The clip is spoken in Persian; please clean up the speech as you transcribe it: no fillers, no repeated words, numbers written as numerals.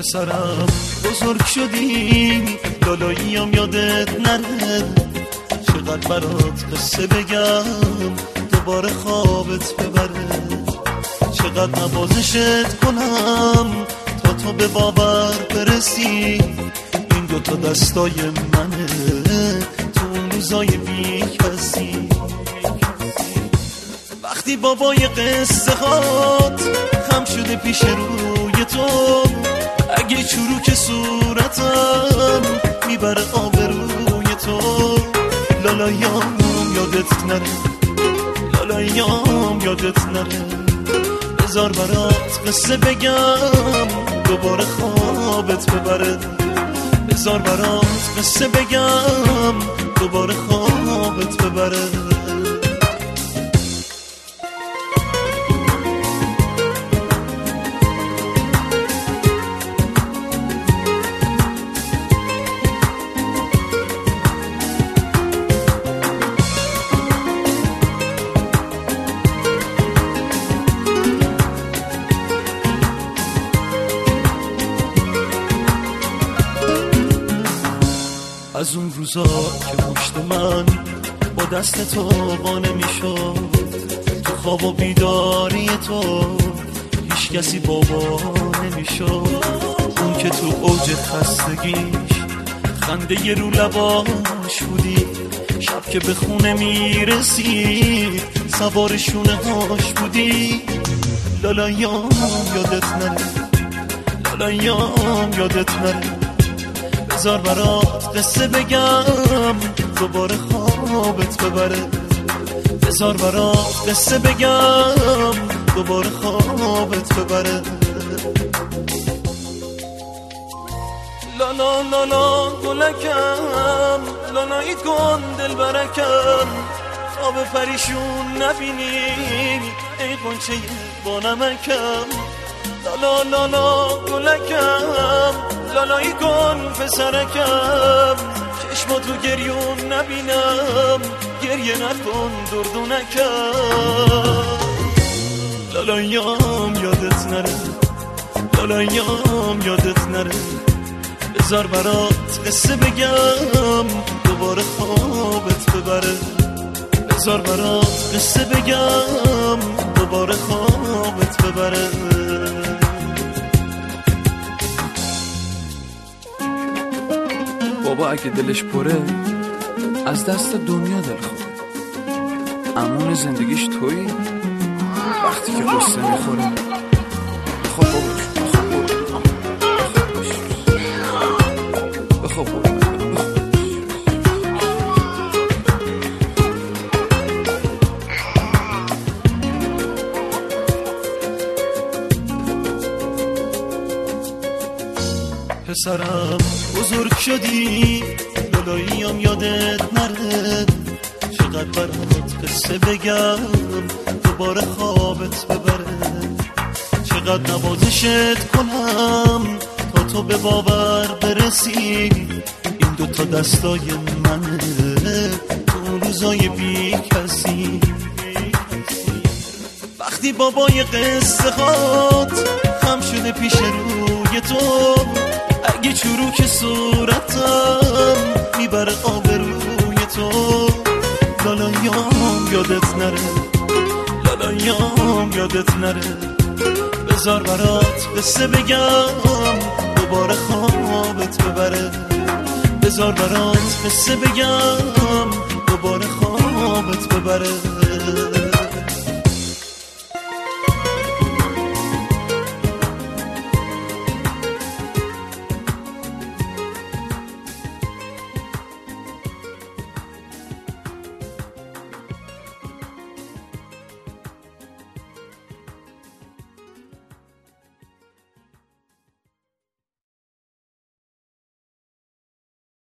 پسرم بزرگ شدی لالاییم یادت نره، چقدر برات قصه بگم دوباره خوابت ببره، چقدر نوازشت کنم تا تو به باور برسی، این دوتا دستای منه تو اون روزای بی کسی. وقتی بابای قصه هات خم شده پیش روی تو، اگه چروک صورتم میبره آبروی تو، لالایام یادت نره، لالایام یادت نره، بذار برات قصه بگم دوباره خوابت ببره، بذار برات قصه بگم دوباره خوابت ببره. از اون روزا که پشت من با دست تو قانه میشد، تو خواب و بیداری تو هیچ کسی بابا نمیشد، اون که تو اوج خستگیش خنده ی رو لباش بودی، شب که به خونه میرسید سوار شونه هاش بودی، لالایام یادت نره، لالایام یادت نره، بذار برات قصه بگم دوباره خوابت ببره، بذار برات قصه بگم دوباره خوابت ببره. لالا لالا گلکم، لالایی کن دل برکم، خواب پریشون نبینی ای قنچه با نمکم، لالا لالا گلکم، لالایی کن پسرکم، چشماتو گریون نبینم گریه نکن دردونکم، لالایام یادت نره، لالایام یادت نره، بذار برات قصه بگم دوباره خوابت ببره، بذار برات قصه بگم دوباره خوابت ببره. بابا اگه دلش پره از دست دنیا دل خوره، امون زندگیش تویی وقتی که قصه میخوره. خب بابا بخواب بابا. پسرم بزرگ شدی لالاییم یادت نره، چقدر برات قصه بگم دوباره خوابت ببره، چقدر نوازشت کنم تا تو به باور برسی، این دوتا دستای منه تو روزای بی کسی. وقتی بابای قصه هات خم شده پیش روی تو، اگه چروک صورتم میبره آبروی تو، لالایام یادت نره، لالایام یادت نره، بذار برات قصه بگم دوباره خوابت ببره، بذار برات قصه بگم دوباره خوابت ببره.